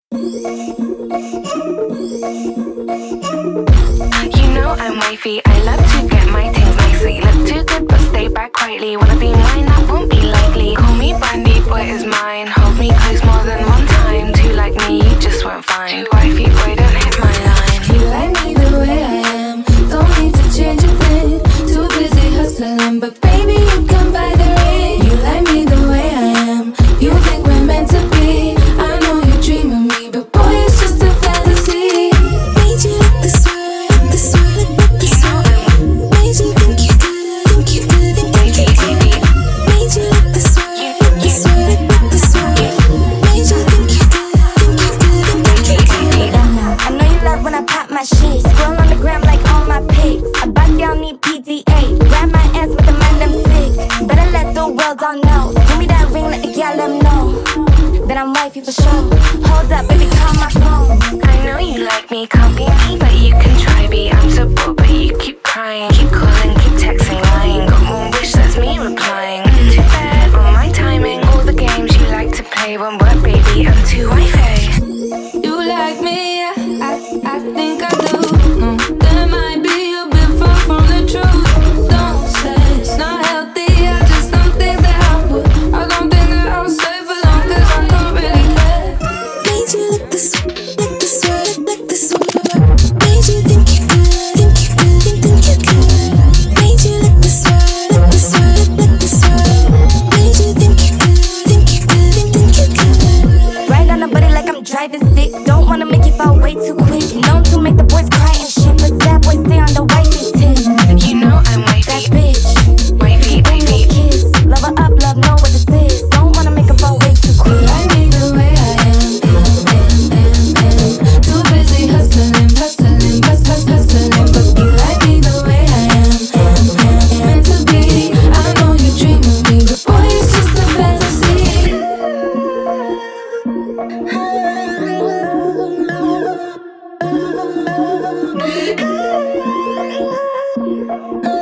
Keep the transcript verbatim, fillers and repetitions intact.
know I'm wifey, I love to get my things nicely. Look too good but stay back quietly. Wanna be mine, that won't be likely. Call me Brandy, boy is mine. Hold me close more than one time. Two like me, you just won't find. Wifey, boy, don't hit my line. You like me the way I am, don't need to change a thing. Too busy hustling, but baby, you come by the ring. You like me the way I am, you think we're meant to be. I know you dream of me, but boy, it's just a fantasy. Made you look this way, look this way, look this way. Made you think you could, think you could, think you could. Made you look this way, look this way, look this way. Made you think you could, think you could, think you could. I know you love when I pop my shit. Scroll on the gram like all my pics. I bite down, need P D A. Grab my ass with the man, I'm sick. Better let the world all know. Give me that ring, let the gal them know that I'm wifey for sure. Hold up, baby, call my phone. I know you like me, can't be me, but you can try be. I'm so bored, but you keep crying. Keep calling, keep texting, lying. Got more wish, that's me replying. Too bad on my timing. All the games you like to play won't work, baby, I'm too wifey. You like me, yeah, I, I think I do. Mm, that might be a bit far from the truth. Don't say it's not healthy, I just don't think that I would. I don't think that I'll stay for long, cause I don't really care. Made you look this way, look this way, look this way. Made you think you could, think you could, think, think you could. Made you look this way, look this way, look this way. Made you think you could, think you could, think, think you could. Right on the body like I'm driving stick. Don't wanna make you fall way too quick. Known to make the boys cry and shit, but sad boys stay on the wifey tip. You know I'm That wifey, bitch, wifey, ain't no wifey. kiss. Love her up, love know what this is. Don't wanna make her fall way too You quick. like me the way I am, am, am, am, am. Too busy hustling, hustling, hus- hus- hustling. But you like me the way I am, am, am, am. Meant to be. I know you dream of me, but boy, it's just a fantasy. Oh,